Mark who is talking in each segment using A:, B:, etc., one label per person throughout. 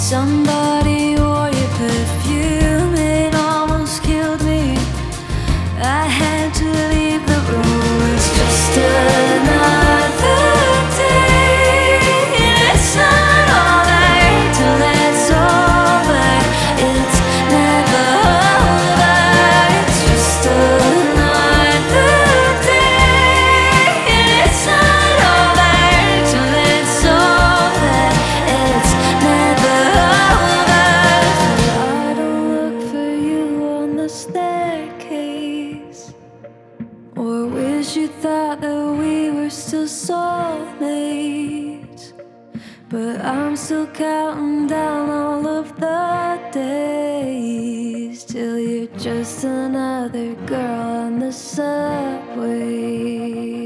A: Somebody wore your perfume, it almost killed me. I had to leave the room. It's just another day. It's not over till it's over. It's never over. It's just another day. It's not over till it's over. It's never over. I don't look for you on the staircase, or wish you thought that we were still soulmates. But I'm still counting down all of the days till you're just another girl on the subway.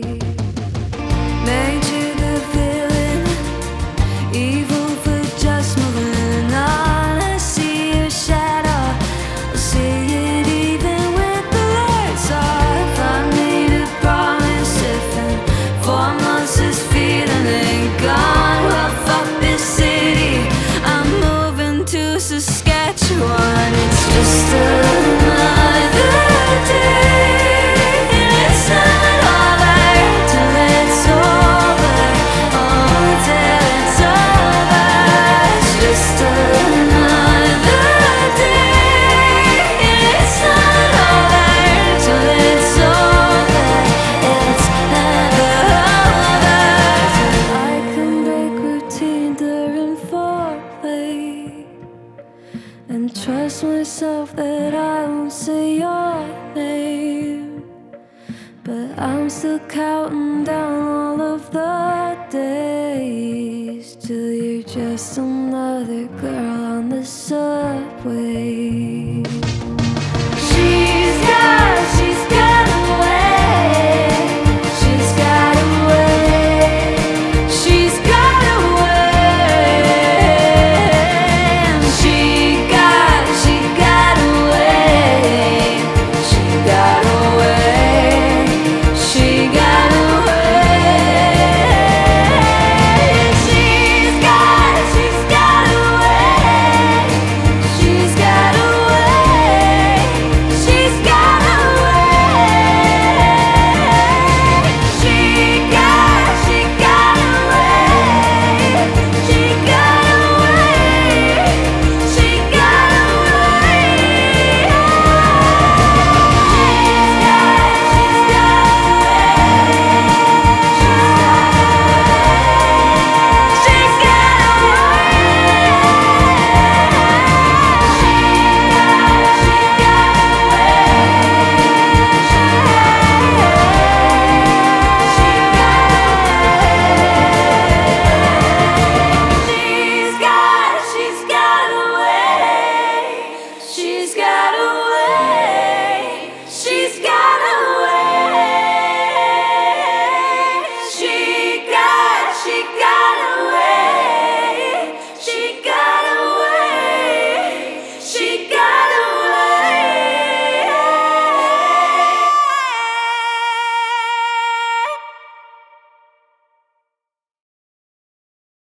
A: Made you the villain, evil for just moving on. I see your shadow, I see it even with the lights off. I made a promise if in 4 months this feeling ain't gone, well fuck this city, I'm moving to Saskatchewan. It's just another day. It's not over till it's over. Oh, till it's over. It's just another day. It's not over till it's over. It's never over. I can break routine during foreplay and trust myself that I won't say your name. But I'm still counting down all of the days till you're just another girl on the subway.